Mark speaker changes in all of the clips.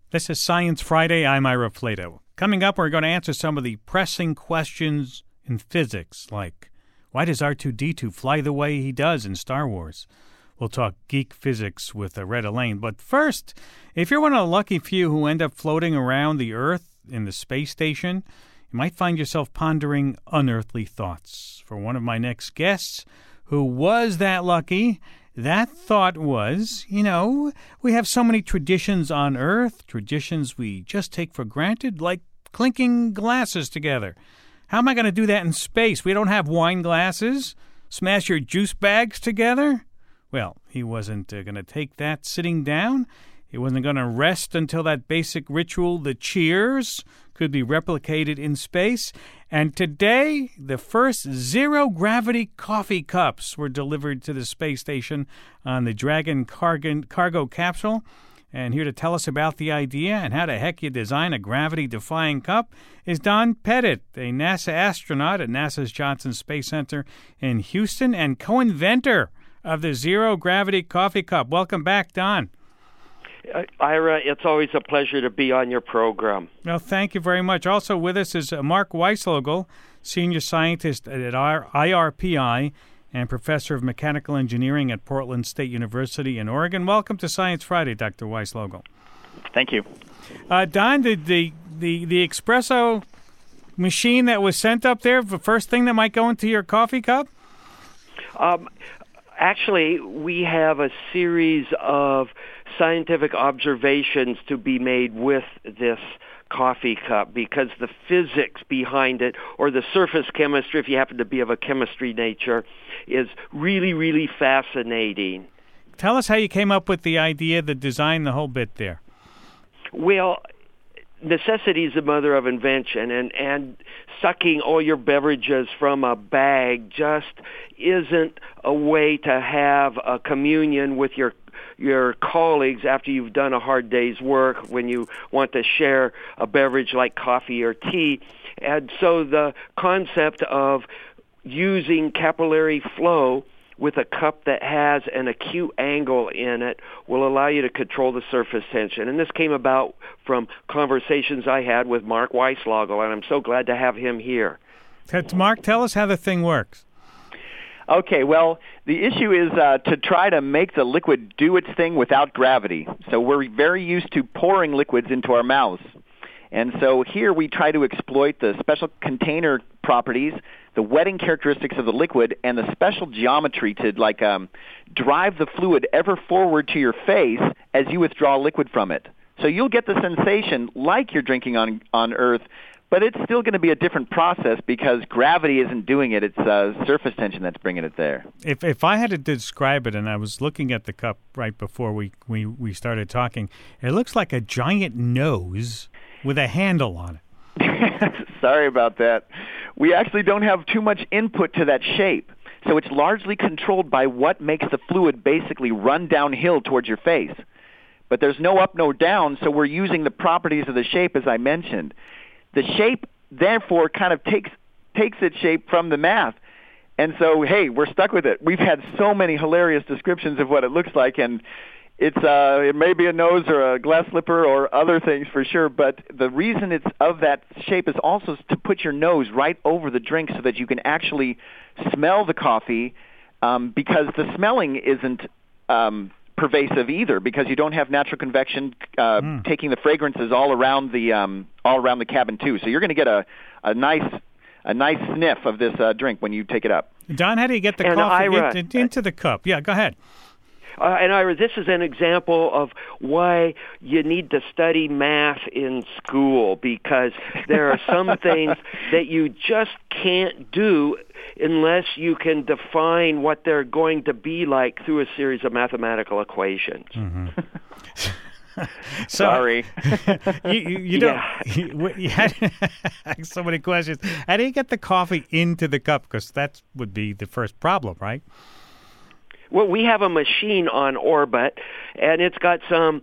Speaker 1: This is Science Friday. I'm Ira Flato. Coming up, we're going to answer some of the pressing questions in physics, like why does R2-D2 fly the way he does in Star Wars? We'll talk geek physics with Retta Lane. But first, if you're one of the lucky few who end up floating around the Earth in the space station, you might find yourself pondering unearthly thoughts. For one of my next guests, who was that lucky, that thought was, we have so many traditions on Earth, traditions we just take for granted, like clinking glasses together. How am I going to do that in space? We don't have wine glasses. Smash your juice bags together? Well, he wasn't going to take that sitting down. He wasn't going to rest until that basic ritual, the cheers, could be replicated in space. And today, the first zero-gravity coffee cups were delivered to the space station on the Dragon cargo capsule. And here to tell us about the idea and how the heck you design a gravity-defying cup is Don Pettit, a NASA astronaut at NASA's Johnson Space Center in Houston and co-inventor of the zero-gravity coffee cup. Welcome back, Don.
Speaker 2: Ira, it's always a pleasure to be on your program.
Speaker 1: Well, thank you very much. Also with us is Mark Weislogel, senior scientist at IRPI and professor of mechanical engineering at Portland State University in Oregon. Welcome to Science Friday, Dr. Weislogel.
Speaker 3: Thank you.
Speaker 1: Don, did the espresso machine that was sent up there the first thing that might go into your coffee cup?
Speaker 2: Actually, we have a series of scientific observations to be made with this coffee cup because the physics behind it, or the surface chemistry, if you happen to be of a chemistry nature, is really, really fascinating.
Speaker 1: Tell us how you came up with the idea, the design, the whole bit there.
Speaker 2: Well, necessity is the mother of invention, and sucking all your beverages from a bag just isn't a way to have a communion with your colleagues after you've done a hard day's work when you want to share a beverage like coffee or tea. And so the concept of using capillary flow with a cup that has an acute angle in it will allow you to control the surface tension. And this came about from conversations I had with Mark Weislogel, and I'm so glad to have him here.
Speaker 1: Mark, tell us how the thing works.
Speaker 3: Okay, well, the issue is to try to make the liquid do its thing without gravity. So we're very used to pouring liquids into our mouths. And so here we try to exploit the special container properties, the wetting characteristics of the liquid, and the special geometry to drive the fluid ever forward to your face as you withdraw liquid from it. So you'll get the sensation like you're drinking on Earth, but it's still going to be a different process because gravity isn't doing it. It's surface tension that's bringing it there.
Speaker 1: If I had to describe it, and I was looking at the cup right before we started talking, it looks like a giant nose with a handle on it.
Speaker 3: Sorry about that. We actually don't have too much input to that shape. So it's largely controlled by what makes the fluid basically run downhill towards your face. But there's no up, no down, so we're using the properties of the shape as I mentioned. The shape, therefore, kind of takes its shape from the math. And so, hey, we're stuck with it. We've had so many hilarious descriptions of what it looks like, and it may be a nose or a glass slipper or other things for sure, but the reason it's of that shape is also to put your nose right over the drink so that you can actually smell the coffee, because the smelling isn't pervasive either, because you don't have natural convection taking the fragrances all around the cabin too. So you're going to get a nice sniff of this drink when you take it up.
Speaker 1: Don, how do you get the coffee into the cup? Yeah, go ahead.
Speaker 2: And Ira, this is an example of why you need to study math in school, because there are some things that you just can't do unless you can define what they're going to be like through a series of mathematical equations.
Speaker 1: Mm-hmm.
Speaker 3: Sorry.
Speaker 1: You don't. You had so many questions. How do you get the coffee into the cup? Because that would be the first problem, right?
Speaker 2: Well, we have a machine on orbit, and it's got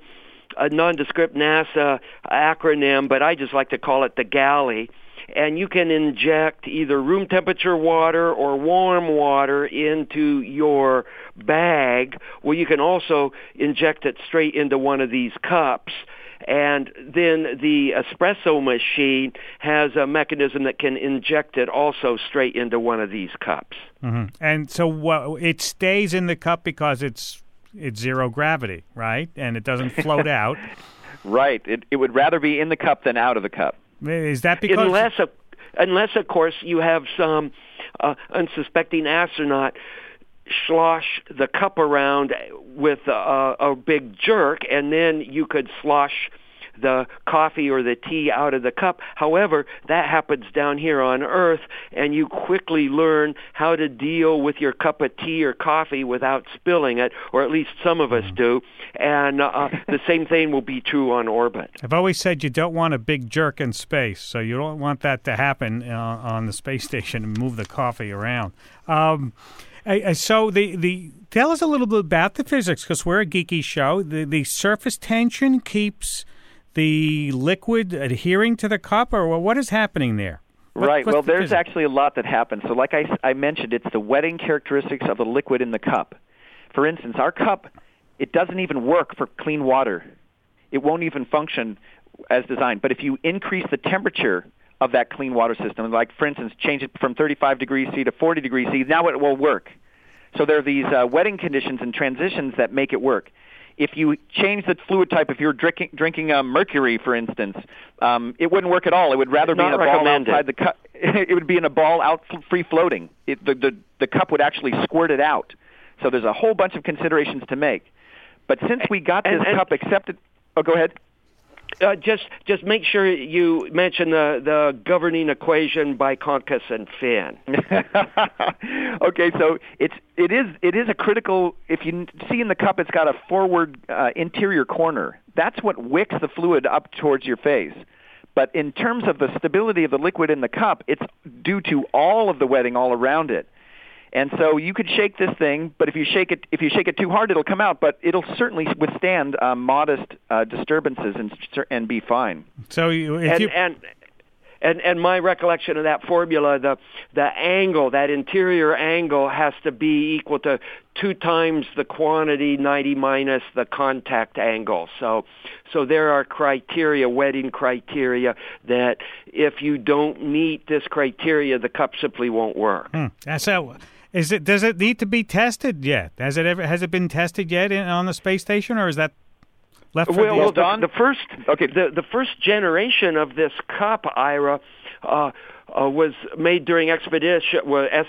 Speaker 2: a nondescript NASA acronym, but I just like to call it the galley. And you can inject either room temperature water or warm water into your bag. Well, you can also inject it straight into one of these cups. And then the espresso machine has a mechanism that can inject it also straight into one of these cups.
Speaker 1: Mm-hmm. And so it stays in the cup because it's zero gravity, right? And it doesn't float out.
Speaker 3: Right. It would rather be in the cup than out of the cup.
Speaker 1: Is that because...
Speaker 2: Unless, of course, you have some unsuspecting astronaut slosh the cup around with a big jerk, and then you could slosh the coffee or the tea out of the cup. However, that happens down here on Earth, and you quickly learn how to deal with your cup of tea or coffee without spilling it, or at least some of us do. And the same thing will be true on orbit.
Speaker 1: I've always said you don't want a big jerk in space, so you don't want that to happen on the space station and move the coffee around. So tell us a little bit about the physics, because we're a geeky show. The surface tension keeps the liquid adhering to the cup, or what is happening there?
Speaker 3: Right. Well, there's actually a lot that happens. So like I mentioned, it's the wetting characteristics of the liquid in the cup. For instance, our cup, it doesn't even work for clean water. It won't even function as designed. But if you increase the temperature of that clean water system, like, for instance, change it from 35 degrees C to 40 degrees C, now it will work. So there are these wetting conditions and transitions that make it work. If you change the fluid type, if you're drinking mercury, for instance, it wouldn't work at all. It would rather be in a ball outside the cup. It would be in a ball out free floating. The cup would actually squirt it out. So there's a whole bunch of considerations to make. But since we got this cup accepted, go ahead.
Speaker 2: Just make sure you mention the governing equation by Concus and Finn.
Speaker 3: Okay, so it is a critical. If you see in the cup, it's got a forward interior corner. That's what wicks the fluid up towards your face. But in terms of the stability of the liquid in the cup, it's due to all of the wetting all around it. And so you could shake this thing, but if you shake it too hard, it'll come out. But it'll certainly withstand modest disturbances and be fine.
Speaker 1: So
Speaker 2: and my recollection of that formula, the angle, that interior angle, has to be equal to 2 times the quantity 90 minus the contact angle. So there are criteria, wetting criteria, that if you don't meet this criteria, the cup simply won't work.
Speaker 1: So. Does it need to be tested yet? Has it been tested yet on the space station, or is that left for
Speaker 2: the first generation of this cup, Ira, was made during expedition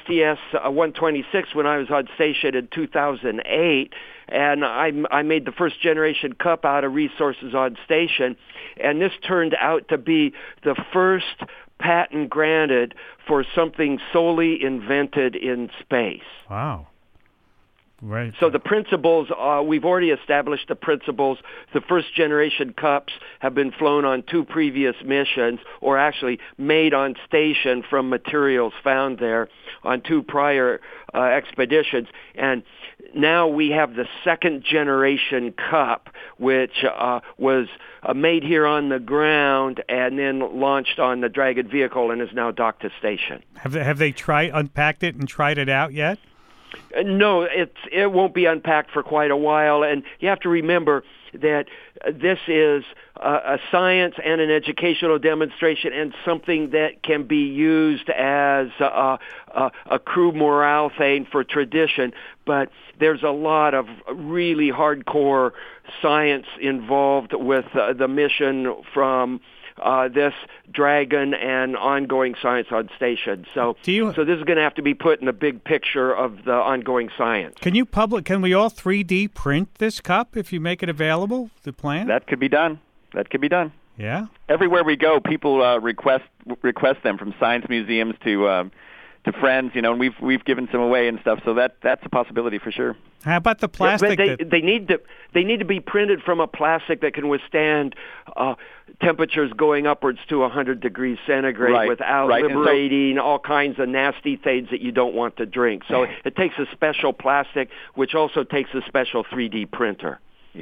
Speaker 2: STS-126 when I was on station in 2008, and I made the first generation cup out of resources on station, and this turned out to be the first patent granted for something solely invented in space.
Speaker 1: Wow. Right.
Speaker 2: So the principles, we've already established the principles. The first generation cups have been flown on 2 previous missions, or actually made on station from materials found there on 2 prior expeditions. And now we have the second generation cup, which was made here on the ground and then launched on the Dragon vehicle and is now docked to station.
Speaker 1: Have they unpacked it and tried it out yet?
Speaker 2: No, it won't be unpacked for quite a while, and you have to remember that this is a science and an educational demonstration, and something that can be used as a crew morale thing for tradition. But there's a lot of really hardcore science involved with the mission from this Dragon and ongoing science on station. So this is going to have to be put in the big picture of the ongoing science.
Speaker 1: Can we all 3D print this cup if you make it available, the plan?
Speaker 3: That could be done.
Speaker 1: Yeah.
Speaker 3: Everywhere we go, people request them, from science museums to friends, and we've given some away and stuff. So that's a possibility for sure.
Speaker 1: How about the plastic?
Speaker 2: Yeah, they need to be printed from a plastic that can withstand temperatures going upwards to 100 degrees centigrade without liberating all kinds of nasty things that you don't want to drink. So it takes a special plastic, which also takes a special 3D printer.
Speaker 3: Yeah.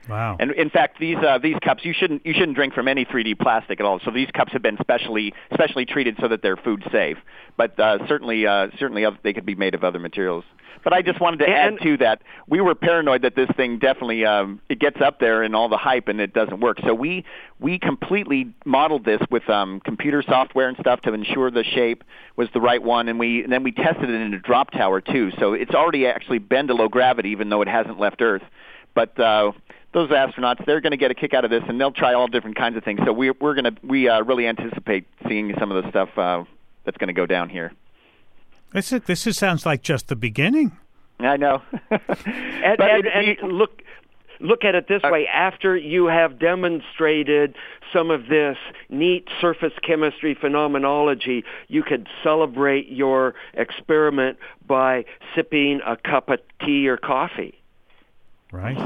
Speaker 1: Wow.
Speaker 3: And in fact, these cups you shouldn't drink from any 3D plastic at all. So these cups have been specially treated so that they're food safe. But certainly they could be made of other materials. But I just wanted to add to that. We were paranoid that this thing definitely it gets up there in all the hype and it doesn't work. So we completely modeled this with computer software and stuff to ensure the shape was the right one, and then we tested it in a drop tower too. So it's already actually been to low gravity, even though it hasn't left Earth. But those astronauts, they're going to get a kick out of this, and they'll try all different kinds of things. So we really anticipate seeing some of the stuff that's going to go down here.
Speaker 1: This sounds like just the beginning.
Speaker 3: I know.
Speaker 2: and look at it this way. After you have demonstrated some of this neat surface chemistry phenomenology, you could celebrate your experiment by sipping a cup of tea or coffee.
Speaker 1: Right.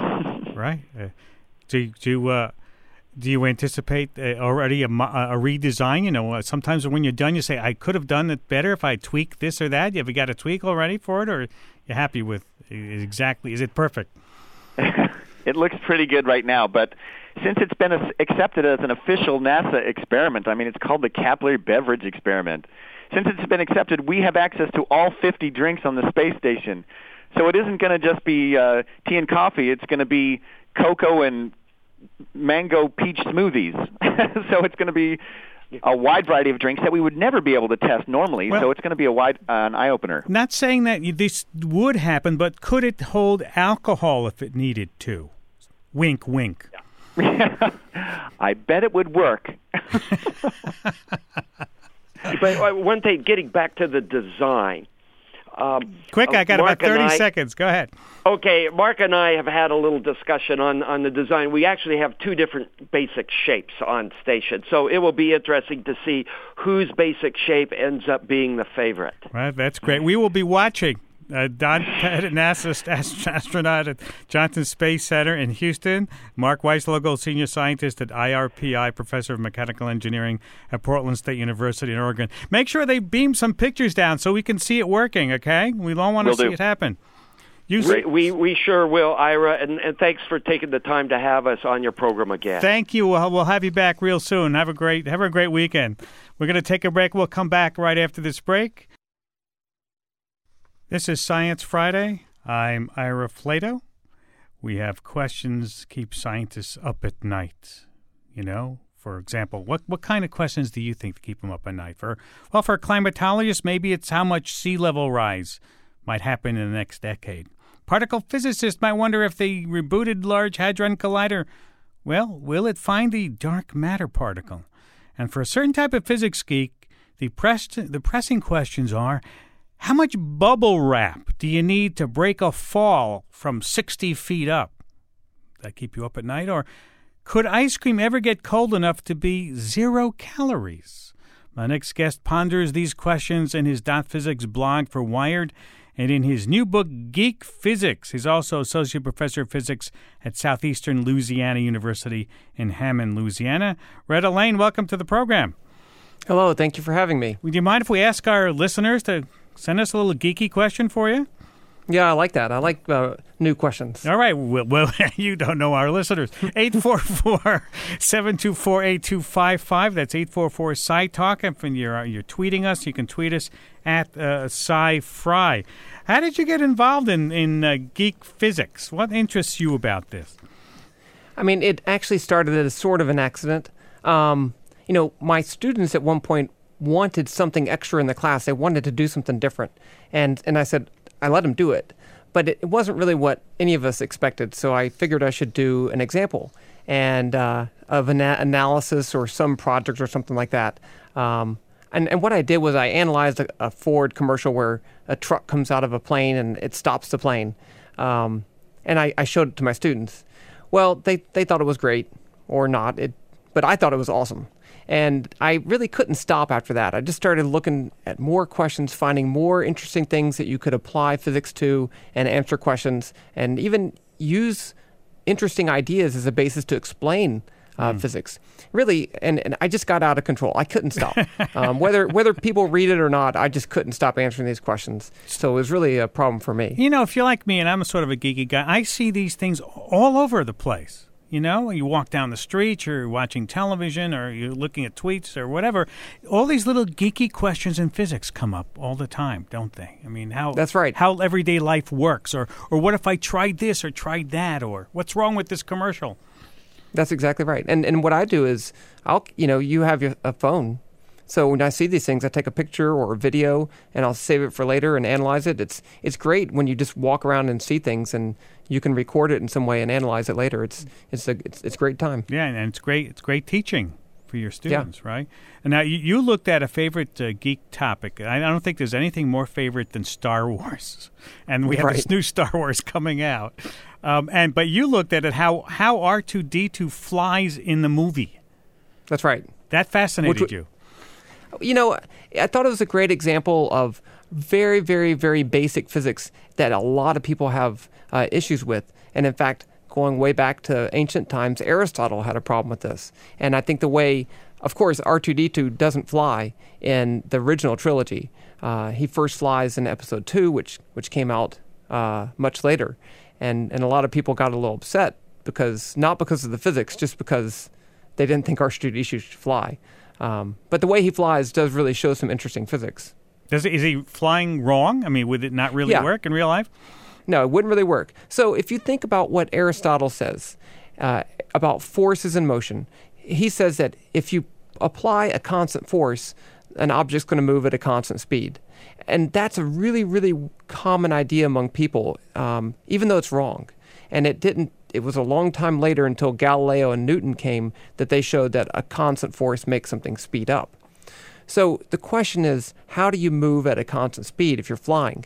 Speaker 1: Do you anticipate already a redesign? Sometimes when you're done, you say, I could have done it better if I tweaked this or that. Have you got a tweak already for it, or you're happy with exactly? Is it perfect?
Speaker 3: It looks pretty good right now, but since it's been accepted as an official NASA experiment, it's called the Capillary Beverage Experiment. Since it's been accepted, we have access to all 50 drinks on the space station. So it isn't going to just be tea and coffee. It's going to be cocoa and mango peach smoothies. So it's going to be a wide variety of drinks that we would never be able to test normally. Well, so it's going to be an eye-opener.
Speaker 1: Not saying that this would happen, but could it hold alcohol if it needed to? Wink, wink.
Speaker 3: I bet it would work.
Speaker 2: But one thing, getting back to the design.
Speaker 1: Quick, I got about 30 seconds. Go ahead.
Speaker 2: Okay, Mark and I have had a little discussion on the design. We actually have two different basic shapes on station, so it will be interesting to see whose basic shape ends up being the favorite.
Speaker 1: Right, that's great. We will be watching. Don Pettit, NASA astronaut at Johnson Space Center in Houston. Mark Weisslogel, senior scientist at IRPI, professor of mechanical engineering at Portland State University in Oregon. Make sure they beam some pictures down so we can see it working, okay? We all want to see it happen.
Speaker 2: We sure will, Ira, and thanks for taking the time to have us on your program again.
Speaker 1: Thank you. We'll have you back real soon. Have a great weekend. We're going to take a break. We'll come back right after this break. This is Science Friday. I'm Ira Flato. We have questions keep scientists up at night. For example, what kind of questions do you think keep them up at night? For a climatologist, maybe it's how much sea level rise might happen in the next decade. Particle physicists might wonder if the rebooted Large Hadron Collider, will it find the dark matter particle? And for a certain type of physics geek, the pressing questions are, how much bubble wrap do you need to break a fall from 60 feet up? Does that keep you up at night? Or could ice cream ever get cold enough to be 0 calories? My next guest ponders these questions in his .physics blog for Wired and in his new book, Geek Physics. He's also associate professor of physics at Southeastern Louisiana University in Hammond, Louisiana. Retta Lane, welcome to the program.
Speaker 4: Hello, thank you for having me.
Speaker 1: Would you mind if we ask our listeners to send us a little geeky question for you?
Speaker 4: Yeah, I like that. I like new questions.
Speaker 1: All right. Well, you don't know our listeners. 844-724-8255. That's 844-SciTalk. If you're tweeting us, you can tweet us at SciFry. How did you get involved in geek physics? What interests you about this?
Speaker 4: It actually started as sort of an accident. My students at one point wanted something extra in the class. They wanted to do something different. And I said, I let them do it. But it wasn't really what any of us expected. So I figured I should do an example of an analysis or some project or something like that. And what I did was I analyzed a Ford commercial where a truck comes out of a plane and it stops the plane. And I showed it to my students. Well, they thought it was great or not, but I thought it was awesome. And I really couldn't stop after that. I just started looking at more questions, finding more interesting things that you could apply physics to and answer questions and even use interesting ideas as a basis to explain physics. Really, and I just got out of control. I couldn't stop. Whether people read it or not, I just couldn't stop answering these questions. So it was really a problem for me.
Speaker 1: If you're like me and I'm a sort of a geeky guy, I see these things all over the place. You know, you walk down the street, you're watching television, or you're looking at tweets or whatever. All these little geeky questions in physics come up all the time, don't they? I mean,
Speaker 4: That's right.
Speaker 1: How everyday life works, or what if I tried this or tried that, or what's wrong with this commercial?
Speaker 4: That's exactly right. And what I do is, you have a phone. So when I see these things, I take a picture or a video, and I'll save it for later and analyze it. It's great when you just walk around and see things, and you can record it in some way and analyze it later. It's great time.
Speaker 1: Yeah, and it's great. It's great teaching for your students, right? And now you looked at a favorite geek topic. I don't think there's anything more favorite than Star Wars, and we have this new Star Wars coming out. But you looked at it how R2-D2 flies in the movie.
Speaker 4: That's right.
Speaker 1: That fascinated you.
Speaker 4: You know, I thought it was a great example of very, very, very basic physics that a lot of people have issues with. And in fact, going way back to ancient times, Aristotle had a problem with this. And I think the way, of course, R2-D2 doesn't fly in the original trilogy. He first flies in episode 2, which came out much later. And a lot of people got a little upset not because of the physics, just because they didn't think R2-D2 should fly. But the way he flies does really show some interesting physics.
Speaker 1: Is he flying wrong? I mean, would it not really work in real life?
Speaker 4: No, it wouldn't really work. So if you think about what Aristotle says about forces in motion, he says that if you apply a constant force, an object's going to move at a constant speed. And that's a really, really common idea among people, even though it's wrong. And it was a long time later until Galileo and Newton came that they showed that a constant force makes something speed up. So the question is, how do you move at a constant speed if you're flying?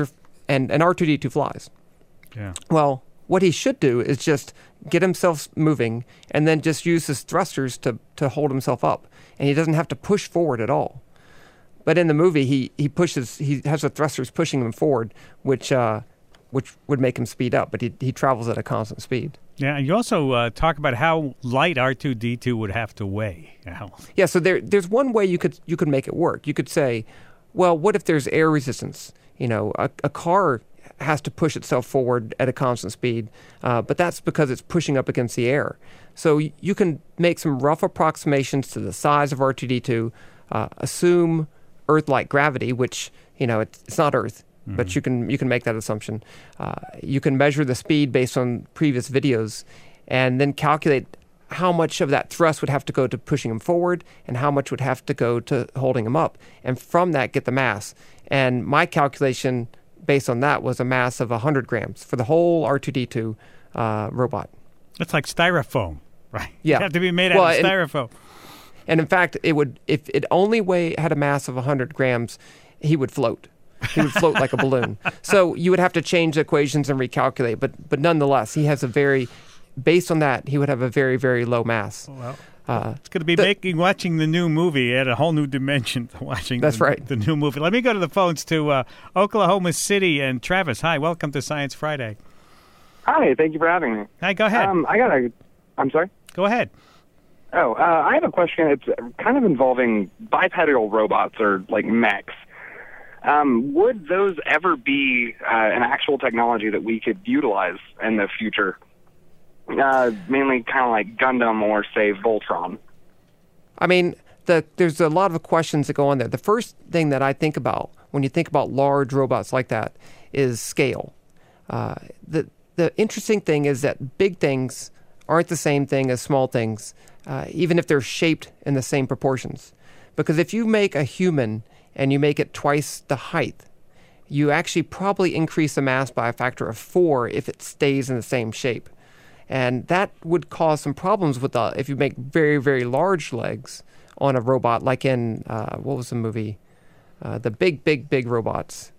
Speaker 4: And R2-D2 flies.
Speaker 1: Yeah.
Speaker 4: Well, what he should do is just get himself moving and then just use his thrusters to hold himself up. And he doesn't have to push forward at all. But in the movie, he has the thrusters pushing him forward, which would make him speed up, but he travels at a constant speed.
Speaker 1: Yeah, and you also talk about how light R2-D2 would have to weigh.
Speaker 4: Yeah, so there's one way you could make it work. You could say, well, what if there's air resistance? You know, a car has to push itself forward at a constant speed, but that's because it's pushing up against the air. So you can make some rough approximations to the size of R2-D2, assume Earth-like gravity, which, it's not Earth. Mm-hmm. But you can make that assumption. You can measure the speed based on previous videos, and then calculate how much of that thrust would have to go to pushing him forward, and how much would have to go to holding him up, and from that get the mass. And my calculation based on that was a mass of 100 grams for the whole R2-D2 robot.
Speaker 1: That's like styrofoam, right?
Speaker 4: Yeah,
Speaker 1: you have to be made out of styrofoam.
Speaker 4: And in fact, it would if it only had a mass of 100 grams, he would float. He would float like a balloon. So you would have to change the equations and recalculate. But nonetheless, based on that, he would have a very, very low mass.
Speaker 1: Well, it's going to be watching the new movie at a whole new dimension to watching the new movie. Let me go to the phones to Oklahoma City. And Travis, hi, welcome to Science Friday.
Speaker 5: Hi, thank you for having me.
Speaker 1: Hi, go ahead.
Speaker 5: I'm sorry?
Speaker 1: Go ahead.
Speaker 5: Oh, I have a question. It's kind of involving bipedal robots or like mechs. Would those ever be an actual technology that we could utilize in the future? Mainly kind of like Gundam or, say, Voltron. I mean,
Speaker 4: there's a lot of questions that go on there. The first thing that I think about when you think about large robots like that is scale. The interesting thing is that big things aren't the same thing as small things, even if they're shaped in the same proportions. Because if you make a human and you make it twice the height, you actually probably increase the mass by a factor of 4 if it stays in the same shape. And that would cause some problems if you make very, very large legs on a robot, like in, what was the movie? The big robots.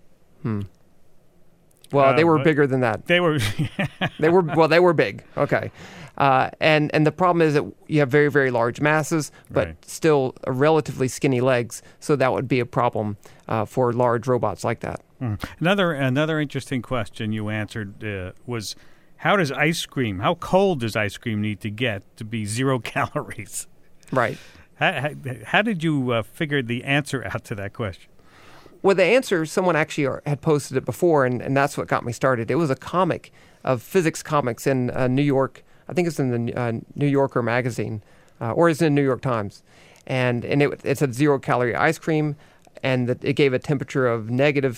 Speaker 4: Well, they were bigger than that.
Speaker 1: They were...
Speaker 4: they were big. Okay. And the problem is that you have very, very large masses, but still relatively skinny legs. So that would be a problem for large robots like that.
Speaker 1: Another interesting question you answered was, how cold does ice cream need to get to be 0 calories?
Speaker 4: Right.
Speaker 1: How did you figure the answer out to that question?
Speaker 4: Well, the answer, someone actually had posted it before, and that's what got me started. It was a comic of physics comics in New York I think it's in the New Yorker magazine, or it's in the New York Times, and it's a 0-calorie ice cream, and it gave a temperature of negative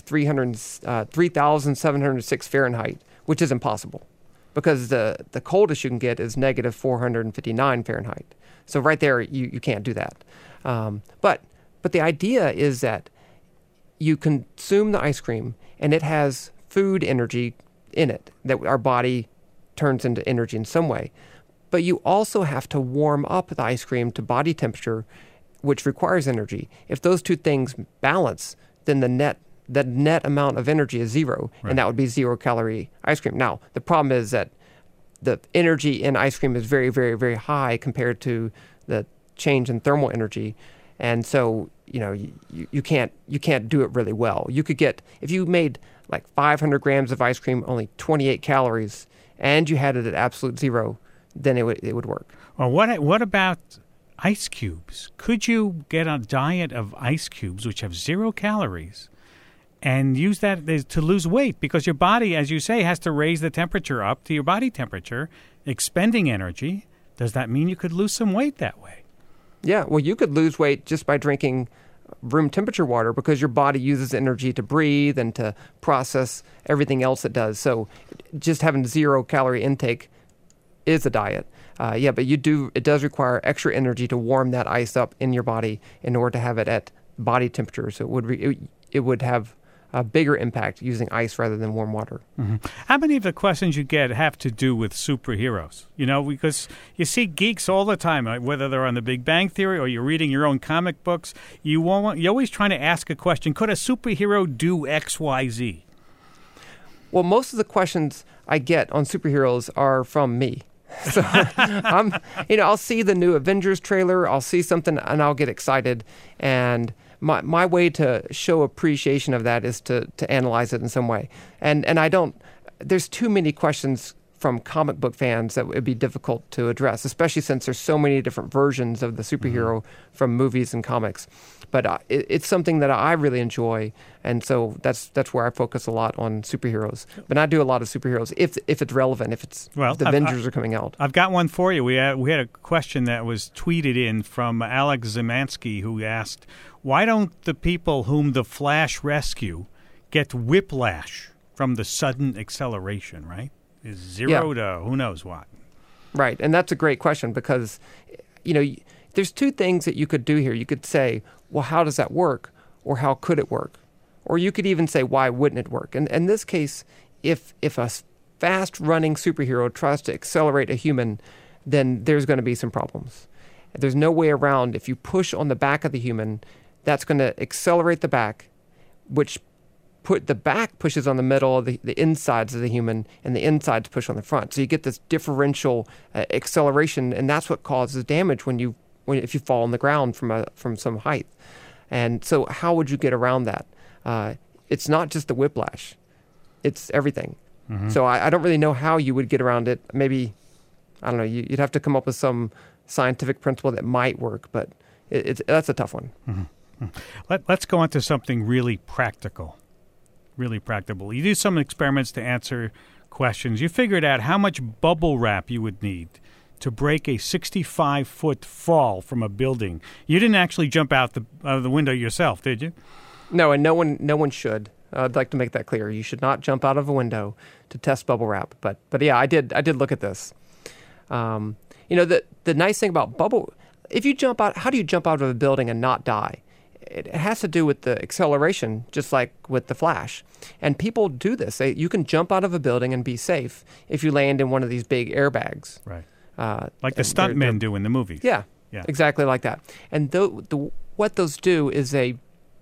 Speaker 4: 3,706 Fahrenheit, which is impossible, because the coldest you can get is negative 459 Fahrenheit. So right there, you can't do that. But the idea is that you consume the ice cream, and it has food energy in it that our body turns into energy in some way. But you also have to warm up the ice cream to body temperature, which requires energy. If those two things balance, then the net amount of energy is zero,
Speaker 1: right.
Speaker 4: and that would be 0-calorie ice cream. Now, the problem is that the energy in ice cream is very, very, very high compared to the change in thermal energy, and so you can't do it really well. You could get, if you made like 500 grams of ice cream, only 28 calories, and you had it at absolute zero, then it would work.
Speaker 1: Well, what about ice cubes? Could you get a diet of ice cubes, which have 0 calories, and use that to lose weight? Because your body, as you say, has to raise the temperature up to your body temperature, expending energy. Does that mean you could lose some weight that way?
Speaker 4: Yeah, well, you could lose weight just by drinking room temperature water, because your body uses energy to breathe and to process everything else it does. So just having 0-calorie intake is a diet. But it does require extra energy to warm that ice up in your body in order to have it at body temperature. So it would have a bigger impact using ice rather than warm water.
Speaker 1: Mm-hmm. How many of the questions you get have to do with superheroes? Because you see geeks all the time, whether they're on The Big Bang Theory or you're reading your own comic books. You're always trying to ask a question. Could a superhero do X, Y, Z?
Speaker 4: Well, most of the questions I get on superheroes are from me. So I'll see the new Avengers trailer, I'll see something, and I'll get excited. And my way to show appreciation of that is to analyze it in some way. And there's too many questions from comic book fans that would be difficult to address, especially since there's so many different versions of the superhero from movies and comics. But it's something that I really enjoy, and so that's where I focus a lot on superheroes. But I do a lot of superheroes if it's relevant, if the Avengers are coming out.
Speaker 1: I've got one for you. We had a question that was tweeted in from Alex Zemansky, who asked, why don't the people whom the Flash rescue get whiplash from the sudden acceleration, right? Is 0 to who knows what.
Speaker 4: Right, and that's a great question, because there's two things that you could do here. You could say, well, how does that work? Or how could it work? Or you could even say, why wouldn't it work? And in this case, if a fast-running superhero tries to accelerate a human, then there's going to be some problems. There's no way around. If you push on the back of the human, that's going to accelerate the back, which the back pushes on the middle of the insides of the human, and the insides push on the front. So you get this differential acceleration, and that's what causes damage if you fall on the ground from some height. And so how would you get around that? It's not just the whiplash. It's everything. Mm-hmm. So I don't really know how you would get around it. Maybe, I don't know, you'd have to come up with some scientific principle that might work, but that's a tough one.
Speaker 1: Mm-hmm. Let's go on to something really practical. Really practical. You do some experiments to answer questions. You figured out how much bubble wrap you would need to break a 65-foot fall from a building. You didn't actually jump out the window yourself, did you?
Speaker 4: No, and no one should. I'd like to make that clear. You should not jump out of a window to test bubble wrap. But yeah, I did look at this. The nice thing about if you jump out, how do you jump out of a building and not die? It has to do with the acceleration, just like with the Flash. And people do this. You can jump out of a building and be safe if you land in one of these big airbags.
Speaker 1: Right. Like the stuntmen do in the movies.
Speaker 4: Yeah, exactly like that. And what those do is they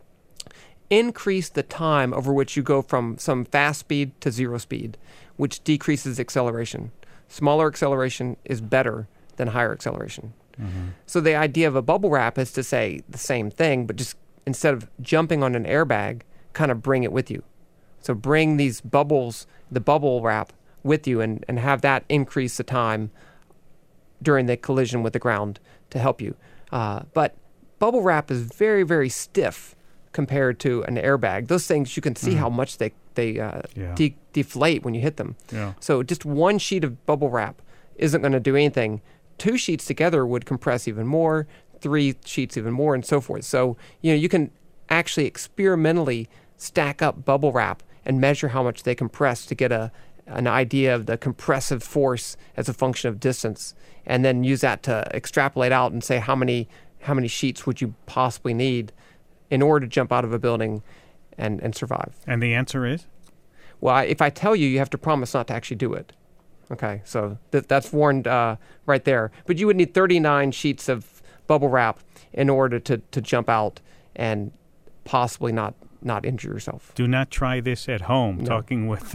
Speaker 4: increase the time over which you go from some fast speed to zero speed, which decreases acceleration. Smaller acceleration is better than higher acceleration. Mm-hmm. So the idea of a bubble wrap is to say the same thing, but just instead of jumping on an airbag, kind of bring it with you. So bring these bubbles, the bubble wrap, with you and have that increase the time during the collision with the ground to help you. But bubble wrap is very, very stiff compared to an airbag. Those things, you can see how much they deflate when you hit them.
Speaker 1: Yeah.
Speaker 4: So just one sheet of bubble wrap isn't going to do anything. 2 sheets together would compress even more, 3 sheets even more, and so forth. So, you can actually experimentally stack up bubble wrap and measure how much they compress to get an idea of the compressive force as a function of distance, and then use that to extrapolate out and say how many sheets would you possibly need in order to jump out of a building and survive.
Speaker 1: And the answer is?
Speaker 4: Well, if I tell you, you have to promise not to actually do it. Okay, so that's warned right there. But you would need 39 sheets of bubble wrap in order to jump out and possibly not injure yourself.
Speaker 1: Do not try this at home.
Speaker 4: No.
Speaker 1: Talking with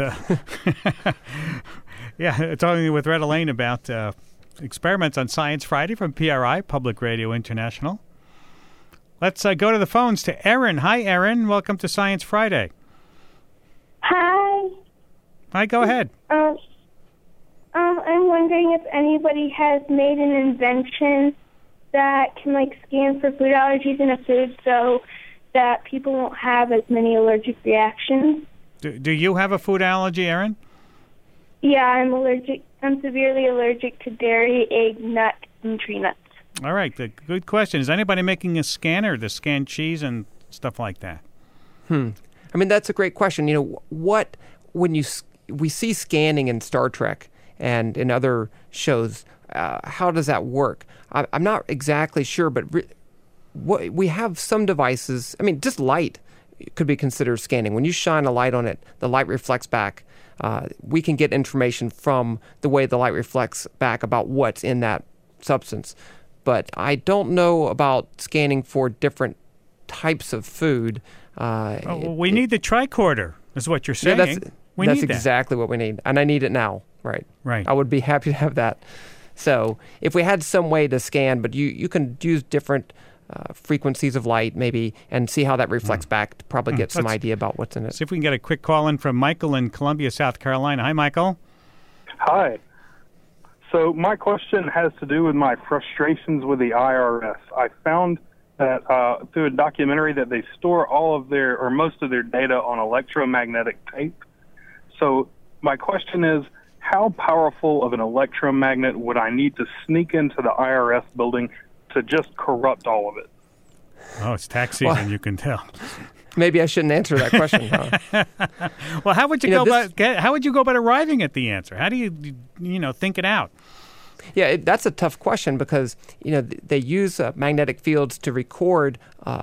Speaker 1: talking with Red Elaine about experiments on Science Friday from PRI, Public Radio International. Let's go to the phones to Erin. Hi, Erin. Welcome to Science Friday.
Speaker 6: Hi.
Speaker 1: Hi, go ahead.
Speaker 6: I'm wondering if anybody has made an invention that can scan for food allergies in a food so that people won't have as many allergic reactions.
Speaker 1: Do you have a food allergy, Erin?
Speaker 6: Yeah, I'm allergic. I'm severely allergic to dairy, egg, nut, and tree nuts.
Speaker 1: All right, good question. Is anybody making a scanner to scan cheese and stuff like that?
Speaker 4: I mean, that's a great question. When we see scanning in Star Trek and in other shows, how does that work? I'm not exactly sure, but we have some devices. I mean, just light could be considered scanning. When you shine a light on it, the light reflects back. We can get information from the way the light reflects back about what's in that substance. But I don't know about scanning for different types of food.
Speaker 1: We need the tricorder, is what you're saying.
Speaker 4: Yeah, that's
Speaker 1: need
Speaker 4: exactly what we need. And I need it now. Right. I would be happy to have that. So if we had some way to scan, but you can use different frequencies of light maybe and see how that reflects back to probably get some idea about what's in it.
Speaker 1: See if we can get a quick call in from Michael in Columbia, South Carolina. Hi, Michael.
Speaker 7: Hi. So my question has to do with my frustrations with the IRS. I found that through a documentary that they store all of their or most of their data on electromagnetic tape. So my question is, how powerful of an electromagnet would I need to sneak into the IRS building to just corrupt all of it?
Speaker 1: Oh, it's tax season, you can tell.
Speaker 4: Maybe I shouldn't answer that question. Huh?
Speaker 1: Well, how would you go about arriving at the answer? How do you think it out?
Speaker 4: Yeah, that's a tough question because they use magnetic fields to record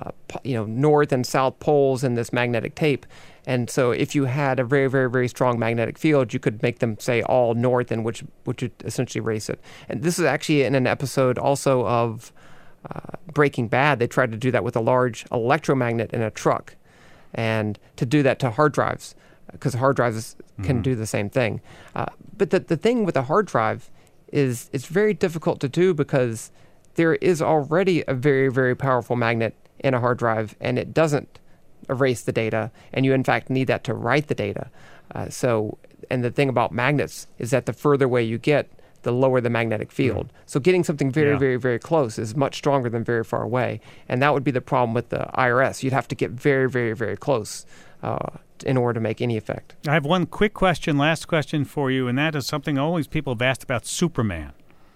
Speaker 4: north and south poles in this magnetic tape. And so if you had a very, very, very strong magnetic field, you could make them say all north, and which would essentially erase it. And this is actually in an episode also of Breaking Bad. They tried to do that with a large electromagnet in a truck, and to do that to hard drives, because hard drives can do the same thing. But the thing with a hard drive is it's very difficult to do because there is already a very, very powerful magnet in a hard drive, and it doesn't erase the data, and you in fact need that to write the data. And the thing about magnets is that the further away you get, the lower the magnetic field. So getting something very, very, very close is much stronger than very far away. And that would be the problem with the IRS. You'd have to get very, very, very close in order to make any effect.
Speaker 1: I have one quick question, last question for you, and that is something always people have asked about Superman.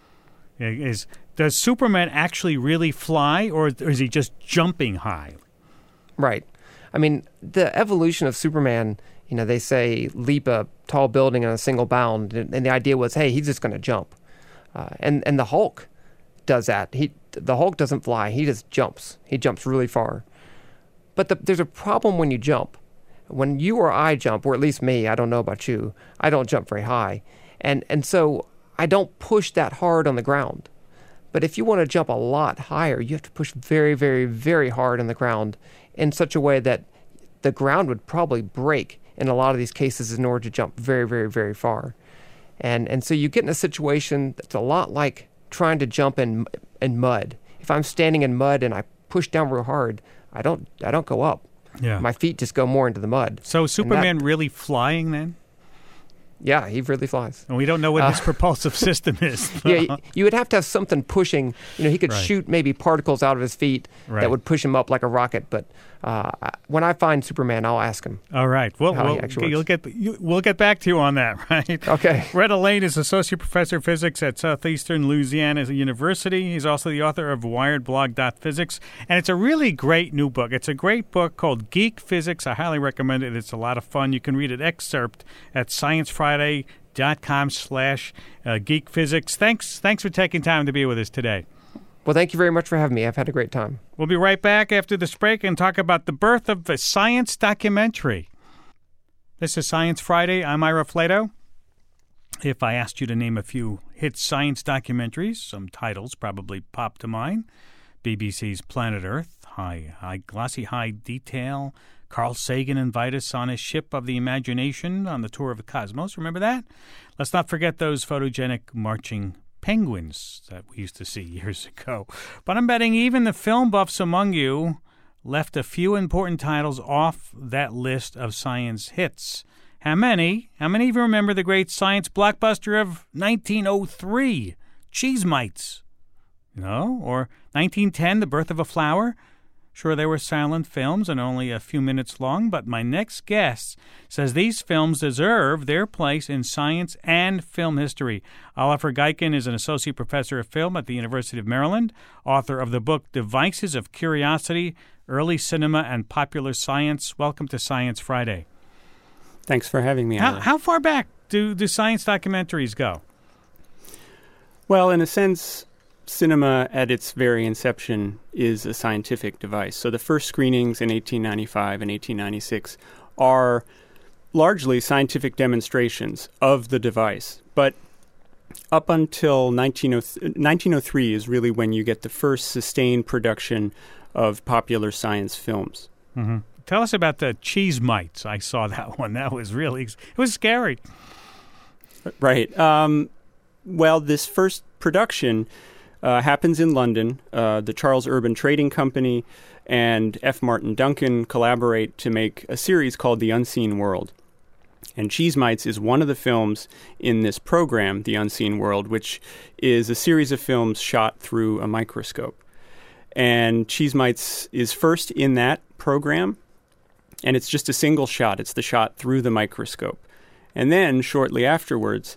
Speaker 1: Does Superman actually really fly, or is he just jumping high?
Speaker 4: Right. I mean, the evolution of Superman, they say leap a tall building in a single bound, and the idea was, hey, he's just going to jump. And the Hulk does that. The Hulk doesn't fly. He just jumps. He jumps really far. But there's a problem when you jump. When you or I jump, or at least me, I don't know about you, I don't jump very high. And so I don't push that hard on the ground. But if you want to jump a lot higher, you have to push very, very, very hard on the ground in such a way that the ground would probably break in a lot of these cases in order to jump very, very, very far. And so you get in a situation that's a lot like trying to jump in mud. If I'm standing in mud and I push down real hard, I don't go up.
Speaker 1: Yeah.
Speaker 4: My feet just go more into the mud.
Speaker 1: So Superman really flying then?
Speaker 4: Yeah, he really flies.
Speaker 1: And we don't know what his propulsive system is.
Speaker 4: Yeah, you would have to have something pushing. He could shoot maybe particles out of his feet that would push him up like a rocket. But when I find Superman, I'll ask him.
Speaker 1: All right. Well,
Speaker 4: how he actually works.
Speaker 1: We'll get back to you on that, right?
Speaker 4: Okay.
Speaker 1: Rhett Lane is Associate Professor of Physics at Southeastern Louisiana University. He's also the author of WiredBlog.Physics, and it's a really great new book. It's a great book called Geek Physics. I highly recommend it. It's a lot of fun. You can read an excerpt at sciencefriday.com/geekphysics. Thanks for taking time to be with us today.
Speaker 4: Well, thank you very much for having me. I've had a great time.
Speaker 1: We'll be right back after this break and talk about the birth of a science documentary. This is Science Friday. I'm Ira Flato. If I asked you to name a few hit science documentaries, some titles probably pop to mind. BBC's Planet Earth, glossy high detail. Carl Sagan invited us on his ship of the imagination on the tour of the cosmos. Remember that? Let's not forget those photogenic marching penguins that we used to see years ago. But I'm betting even the film buffs among you left a few important titles off that list of science hits. How many? How many of you remember the great science blockbuster of 1903, Cheese Mites? No? Or 1910, The Birth of a Flower? Sure, they were silent films and only a few minutes long, but my next guest says these films deserve their place in science and film history. Oliver Guykin is an associate professor of film at the University of Maryland, author of the book Devices of Curiosity, Early Cinema and Popular Science. Welcome to Science Friday.
Speaker 8: Thanks for having me, Ira.
Speaker 1: How far back do science documentaries go?
Speaker 8: Well, in a sense, cinema at its very inception is a scientific device. So the first screenings in 1895 and 1896 are largely scientific demonstrations of the device. But up until 1903 is really when you get the first sustained production of popular science films.
Speaker 1: Mm-hmm. Tell us about the Cheese Mites. I saw that one. That was it was scary.
Speaker 8: Right. Well, this first production happens in London. The Charles Urban Trading Company and F. Martin Duncan collaborate to make a series called The Unseen World. And Cheese Mites is one of the films in this program, The Unseen World, which is a series of films shot through a microscope. And Cheese Mites is first in that program, and it's just a single shot. It's the shot through the microscope. And then, shortly afterwards,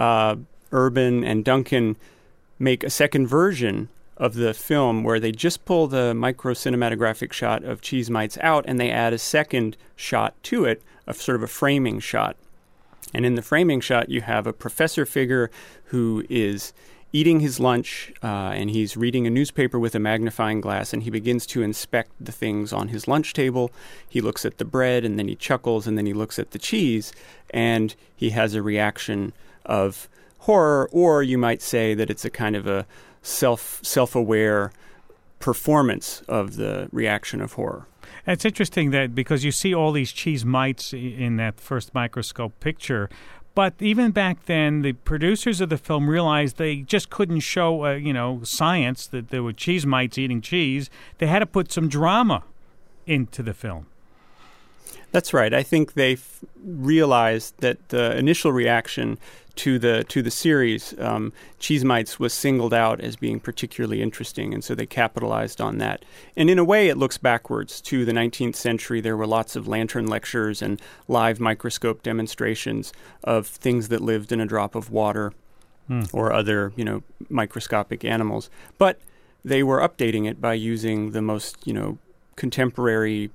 Speaker 8: Urban and Duncan make a second version of the film where they just pull the micro-cinematographic shot of Cheese Mites out and they add a second shot to it, a sort of a framing shot. And in the framing shot, you have a professor figure who is eating his lunch and he's reading a newspaper with a magnifying glass, and he begins to inspect the things on his lunch table. He looks at the bread and then he chuckles and then he looks at the cheese and he has a reaction of horror, or you might say that it's a kind of a self-aware performance of the reaction of horror.
Speaker 1: It's interesting that because you see all these cheese mites in that first microscope picture, but even back then, the producers of the film realized they just couldn't show, science, that there were cheese mites eating cheese. They had to put some drama into the film.
Speaker 8: That's right. I think they realized that the initial reaction to the series, Cheese Mites was singled out as being particularly interesting, and so they capitalized on that. And in a way, it looks backwards to the 19th century. There were lots of lantern lectures and live microscope demonstrations of things that lived in a drop of water or other, microscopic animals. But they were updating it by using the most, contemporary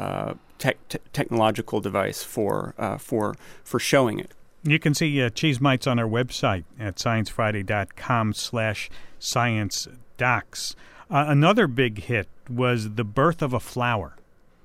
Speaker 8: technological device for showing it.
Speaker 1: You can see Cheese Mites on our website at sciencefriday.com/sciencedocs. Another big hit was The Birth of a Flower.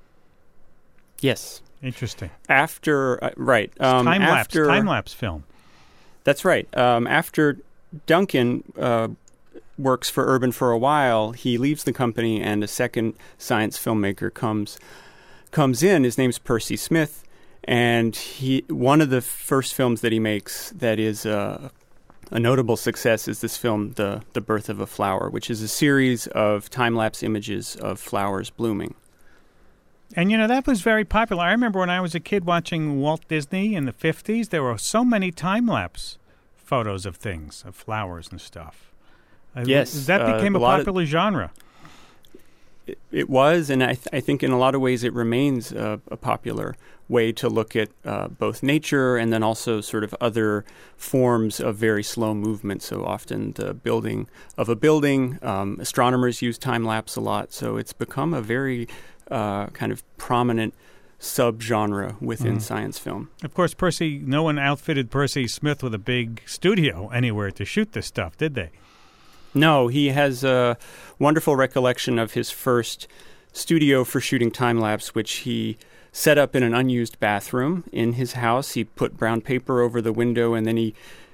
Speaker 8: Yes.
Speaker 1: Interesting.
Speaker 8: After, right.
Speaker 1: Time-lapse film.
Speaker 8: That's right. After Duncan works for Urban for a while, he leaves the company and a second science filmmaker comes in. His name's Percy Smith. And one of the first films that he makes that is a notable success is this film, The Birth of a Flower, which is a series of time-lapse images of flowers blooming.
Speaker 1: And, that was very popular. I remember when I was a kid watching Walt Disney in the 50s, there were so many time-lapse photos of things, of flowers and stuff.
Speaker 8: Yes.
Speaker 1: That became a popular genre.
Speaker 8: it was, and I think in a lot of ways it remains a popular way to look at both nature and then also sort of other forms of very slow movement. So often the building of a building, astronomers use time-lapse a lot, so it's become a very kind of prominent subgenre within science film.
Speaker 1: Of course, no one outfitted Percy Smith with a big studio anywhere to shoot this stuff, did they?
Speaker 8: No, he has a wonderful recollection of his first studio for shooting time-lapse, which he set up in an unused bathroom in his house. He put brown paper over the window, and then he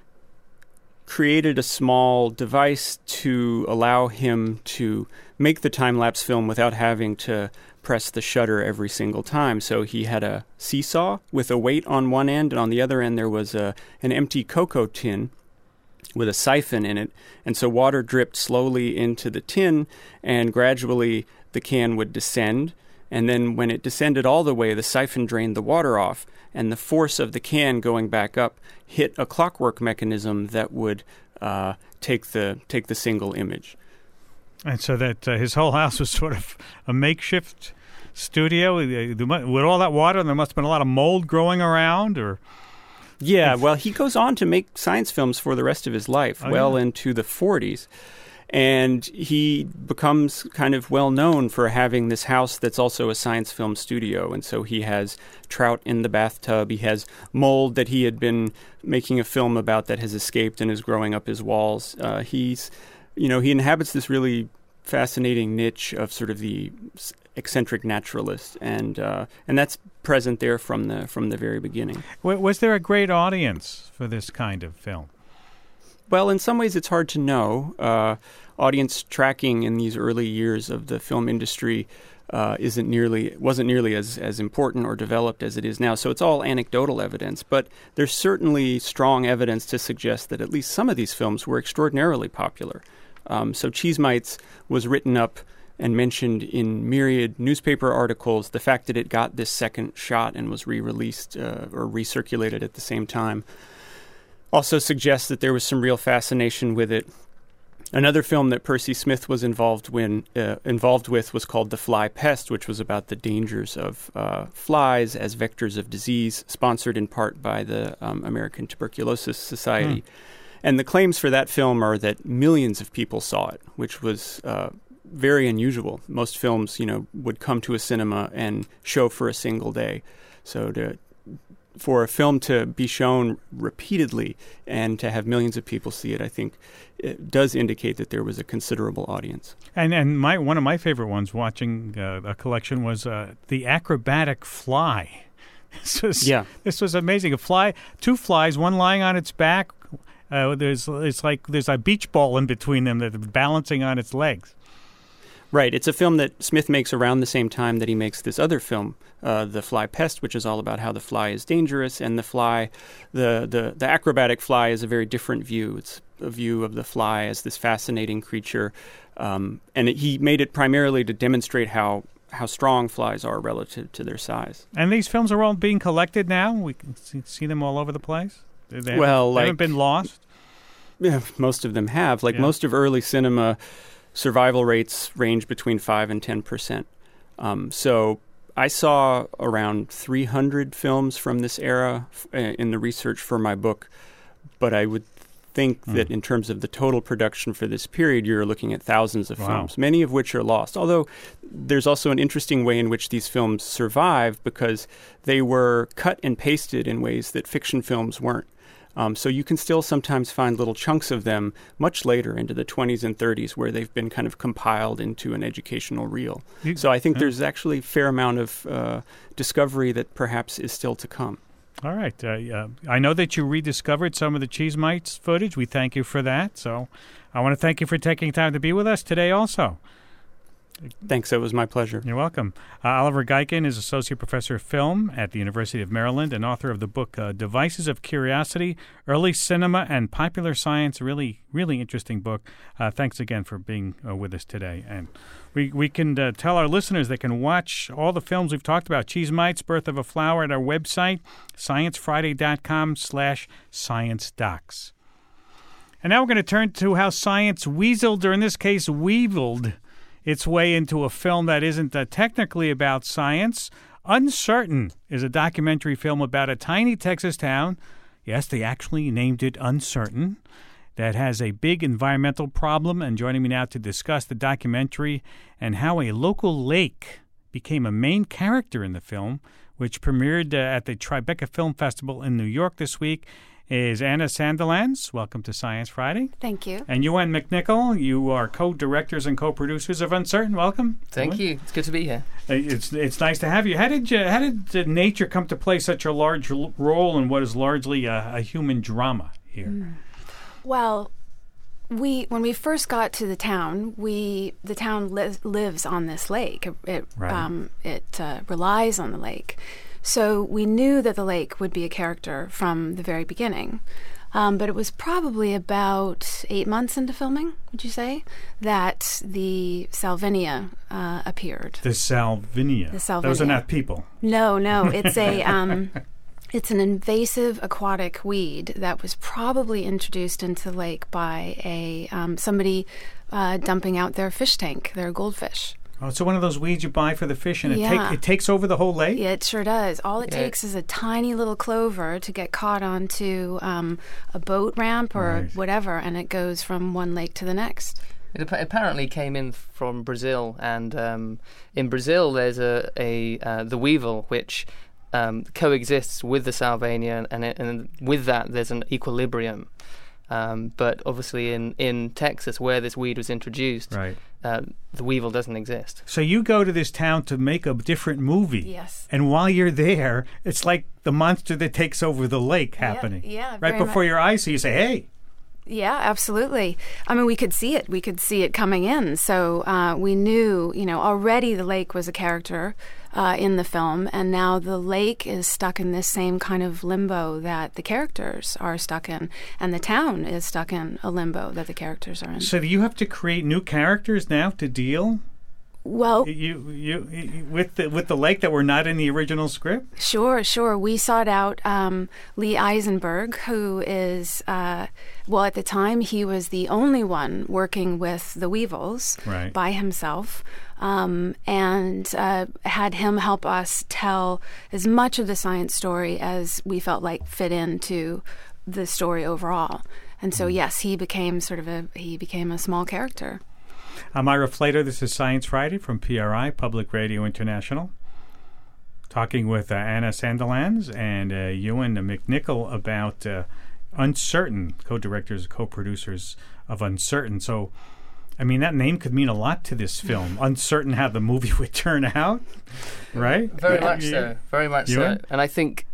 Speaker 8: created a small device to allow him to make the time-lapse film without having to press the shutter every single time. So he had a seesaw with a weight on one end, and on the other end there was an empty cocoa tin with a siphon in it. And so water dripped slowly into the tin, and gradually the can would descend. And then when it descended all the way, the siphon drained the water off, and the force of the can going back up hit a clockwork mechanism that would take the single image.
Speaker 1: And so that his whole house was sort of a makeshift studio. With all that water, there must have been a lot of mold growing around, or...
Speaker 8: Yeah, well, he goes on to make science films for the rest of his life, into the 40s. And he becomes kind of well known for having this house that's also a science film studio. And so he has trout in the bathtub. He has mold that he had been making a film about that has escaped and is growing up his walls. He inhabits this really fascinating niche of sort of the eccentric naturalist, and that's present there from the very beginning.
Speaker 1: Was there a great audience for this kind of film?
Speaker 8: Well, in some ways it's hard to know. Audience tracking in these early years of the film industry wasn't nearly as important or developed as it is now. So it's all anecdotal evidence, but there's certainly strong evidence to suggest that at least some of these films were extraordinarily popular. So Cheese Mites was written up and mentioned in myriad newspaper articles. The fact that it got this second shot and was re-released or recirculated at the same time also suggests that there was some real fascination with it. Another film that Percy Smith was involved with was called The Fly Pest, which was about the dangers of flies as vectors of disease, sponsored in part by the American Tuberculosis Society. And the claims for that film are that millions of people saw it, which was very unusual. Most films, would come to a cinema and show for a single day. So for a film to be shown repeatedly and to have millions of people see it, I think it does indicate that there was a considerable audience. And
Speaker 1: one of my favorite ones watching a collection was The Acrobatic Fly. This was amazing. Two flies, one lying on its back. There's a beach ball in between them that's balancing on its legs.
Speaker 8: Right. It's a film that Smith makes around the same time that he makes this other film, The Fly Pest, which is all about how the fly is dangerous. And the acrobatic fly is a very different view. It's a view of the fly as this fascinating creature. And he made it primarily to demonstrate how strong flies are relative to their size.
Speaker 1: And these films are all being collected now? We can see them all over the place? They haven't been lost?
Speaker 8: Yeah, most of them have. Most of early cinema, survival rates range between 5 and 10%. So I saw around 300 films from this era in the research for my book, but I would think that in terms of the total production for this period, you're looking at thousands of films, many of which are lost. Although there's also an interesting way in which these films survive because they were cut and pasted in ways that fiction films weren't. So you can still sometimes find little chunks of them much later into the 20s and 30s where they've been kind of compiled into an educational reel. So I think there's actually a fair amount of discovery that perhaps is still to come.
Speaker 1: All right. I know that you rediscovered some of the Cheese Mites footage. We thank you for that. So I want to thank you for taking time to be with us today also.
Speaker 8: Thanks. It was my pleasure.
Speaker 1: You're welcome. Oliver Guykin is Associate Professor of Film at the University of Maryland and author of the book Devices of Curiosity, Early Cinema and Popular Science. Really, really interesting book. Thanks again for being with us today. And we can tell our listeners they can watch all the films we've talked about, Cheese Mites, Birth of a Flower, at our website, sciencefriday.com/sciencedocs. And now we're going to turn to how science weaseled, or in this case, weeviled, its way into a film that isn't technically about science. Uncertain is a documentary film about a tiny Texas town. Yes, they actually named it Uncertain, that has a big environmental problem. And joining me now to discuss the documentary and how a local lake became a main character in the film, which premiered at the Tribeca Film Festival in New York this week, is Anna Sandilands. Welcome to Science Friday.
Speaker 9: Thank you.
Speaker 1: And Ewan McNichol, you are co-directors and co-producers of Uncertain. Welcome.
Speaker 10: Thank you. It's good to be here.
Speaker 1: It's nice to have you. How did nature come to play such a large role in what is largely a human drama here?
Speaker 9: Well, when we first got to the town, the town lives on this lake. It relies on the lake. So we knew that the lake would be a character from the very beginning. But it was probably about 8 months into filming, would you say, that the Salvinia appeared.
Speaker 1: The Salvinia?
Speaker 9: The Salvinia.
Speaker 1: Those are not people.
Speaker 9: No. It's a... It's an invasive aquatic weed that was probably introduced into the lake by somebody dumping out their fish tank, their goldfish.
Speaker 1: Oh, so one of those weeds you buy for the fish, and it takes over the whole lake?
Speaker 9: Yeah, it sure does. All it takes is a tiny little clover to get caught onto a boat ramp or whatever, and it goes from one lake to the next.
Speaker 10: It apparently came in from Brazil, and in Brazil there's the weevil, which coexists with the Salvinia, and with that there's an equilibrium. But obviously in Texas, where this weed was introduced, the weevil doesn't exist.
Speaker 1: So you go to this town to make a different movie.
Speaker 9: Yes.
Speaker 1: And while you're there, it's like the monster that takes over the lake happening.
Speaker 9: Yeah,
Speaker 1: right before your eyes, so you say, hey.
Speaker 9: Yeah, absolutely. I mean, we could see it. We could see it coming in. So we knew, already the lake was a character in the film, and now the lake is stuck in this same kind of limbo that the characters are stuck in, and the town is stuck in a limbo that the characters are in.
Speaker 1: So do you have to create new characters now to deal?
Speaker 9: Well,
Speaker 1: you with the lake that were not in the original script?
Speaker 9: Sure. We sought out Lee Eisenberg, who is, at the time he was the only one working with the weevils by himself, and had him help us tell as much of the science story as we felt like fit into the story overall. And so, yes, he became a small character.
Speaker 1: I'm Ira Flato. This is Science Friday from PRI, Public Radio International. Talking with Anna Sandilands and Ewan McNichol about Uncertain, co-directors, co-producers of Uncertain. So, I mean, that name could mean a lot to this film. Uncertain how the movie would turn out, right?
Speaker 10: Very much so. Very much so. And I think,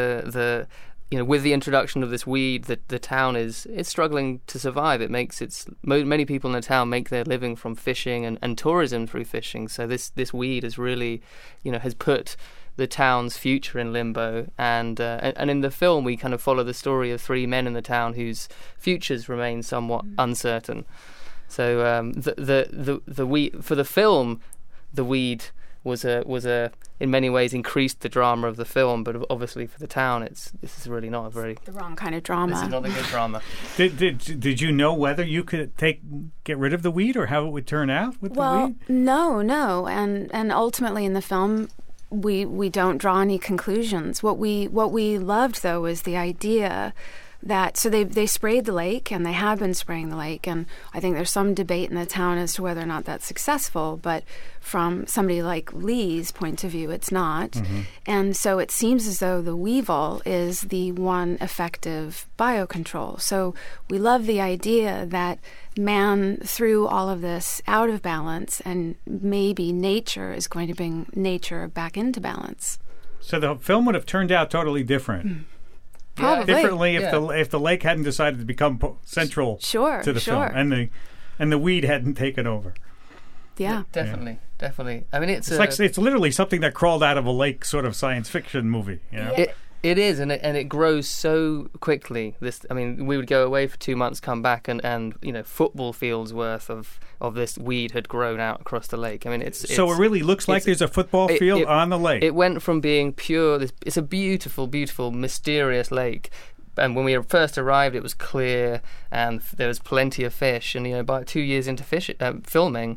Speaker 10: with the introduction of this weed, the town is struggling to survive. It makes many people in the town make their living from fishing and tourism through fishing. So this weed has really, has put the town's future in limbo. And in the film, we kind of follow the story of three men in the town whose futures remain somewhat uncertain. So the weed for the film, the weed was in many ways increased the drama of the film, but obviously for the town, this is really not the
Speaker 9: wrong kind of drama.
Speaker 10: This is not a good drama.
Speaker 1: Did you know whether you could get rid of the weed or how it would turn out with the weed?
Speaker 9: Well, no, and ultimately in the film, we don't draw any conclusions. What we loved though was the idea that they sprayed the lake, and they have been spraying the lake, and I think there's some debate in the town as to whether or not that's successful, but from somebody like Lee's point of view, it's not. Mm-hmm. And so it seems as though the weevil is the one effective biocontrol. So we love the idea that man threw all of this out of balance, and maybe nature is going to bring nature back into balance.
Speaker 1: So the film would have turned out totally different.
Speaker 9: Probably
Speaker 1: differently if the lake hadn't decided to become central to the film, and the weed hadn't taken over.
Speaker 9: Yeah,
Speaker 10: definitely. I mean, it's
Speaker 1: literally something that crawled out of a lake, sort of science fiction movie.
Speaker 10: It is, and it grows so quickly. We would go away for 2 months, come back, and football fields worth of this weed had grown out across the lake. I mean, it
Speaker 1: really looks like there's a football field on the lake.
Speaker 10: It went from being pure. It's a beautiful, beautiful, mysterious lake. And when we first arrived, it was clear, and there was plenty of fish. And by 2 years into filming,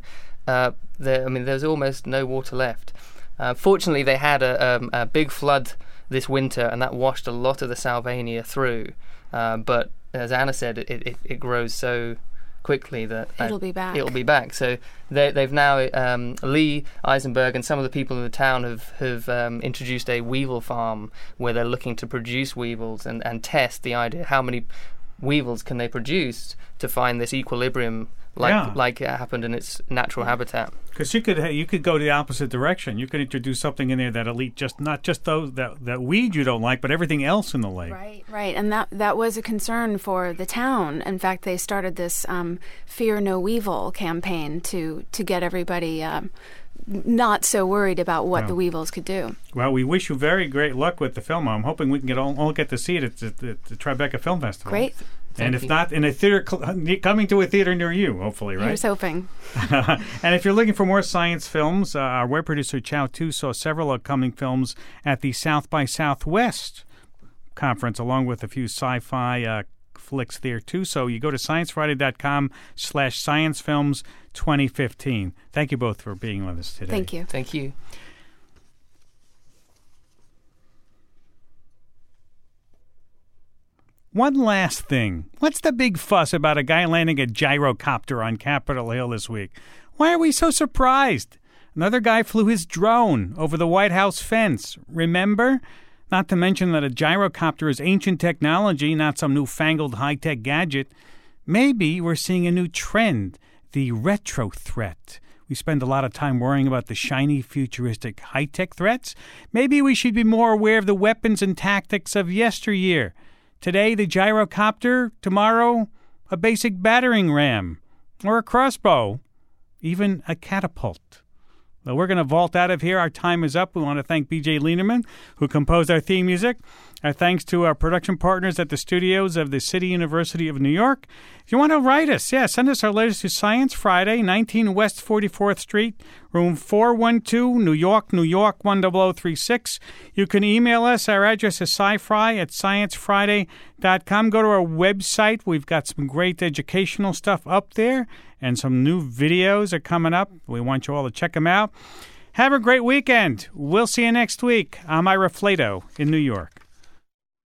Speaker 10: there's almost no water left. Fortunately, they had a big flood this winter, and that washed a lot of the Salvania through. But as Anna said, it grows so quickly that
Speaker 9: it'll be back.
Speaker 10: It'll be back. So they've now Lee Eisenberg and some of the people in the town have introduced a weevil farm where they're looking to produce weevils and test the idea how many weevils can they produce to find this equilibrium like it happened in its natural habitat.
Speaker 1: Because you could go the opposite direction. You could introduce something in there that'll eat not just those that weed you don't like, but everything else in the lake.
Speaker 9: Right, and that was a concern for the town. In fact, they started this Fear No Weevil campaign to get everybody not so worried about what the weevils could do.
Speaker 1: Well, we wish you very great luck with the film. I'm hoping we can all get to see it at the Tribeca Film Festival.
Speaker 9: Great.
Speaker 1: And if not, in a theater, coming to a theater near you, hopefully, right?
Speaker 9: Here's hoping.
Speaker 1: And if you're looking for more science films, our web producer, Chow Tu, saw several upcoming films at the South by Southwest conference, along with a few sci-fi flicks there, too. So you go to sciencefriday.com/sciencefilms2015. Thank you both for being with us today.
Speaker 9: Thank you.
Speaker 10: Thank you.
Speaker 1: One last thing. What's the big fuss about a guy landing a gyrocopter on Capitol Hill this week? Why are we so surprised? Another guy flew his drone over the White House fence. Remember? Not to mention that a gyrocopter is ancient technology, not some newfangled high-tech gadget. Maybe we're seeing a new trend, the retro threat. We spend a lot of time worrying about the shiny, futuristic, high-tech threats. Maybe we should be more aware of the weapons and tactics of yesteryear. Today, the gyrocopter. Tomorrow, a basic battering ram. Or a crossbow. Even a catapult. Well, we're going to vault out of here. Our time is up. We want to thank B.J. Lienerman, who composed our theme music. Our thanks to our production partners at the studios of the City University of New York. If you want to write us, send us our letters to Science Friday, 19 West 44th Street, room 412, New York, 10036. You can email us. Our address is scifri@sciencefriday.com. Go to our website. We've got some great educational stuff up there, and some new videos are coming up. We want you all to check them out. Have a great weekend. We'll see you next week. I'm Ira Flato in New York.